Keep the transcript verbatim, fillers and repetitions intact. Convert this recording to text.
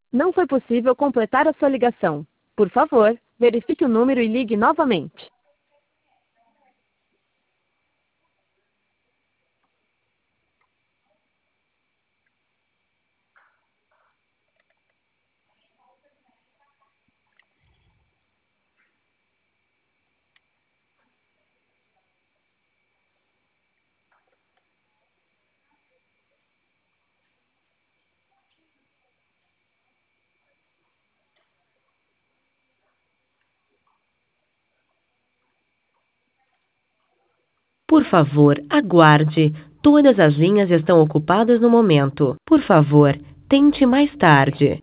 Não foi possível completar a sua ligação. Por favor, verifique o número e ligue novamente. Por favor, aguarde. Todas as linhas estão ocupadas no momento. Por favor, tente mais tarde.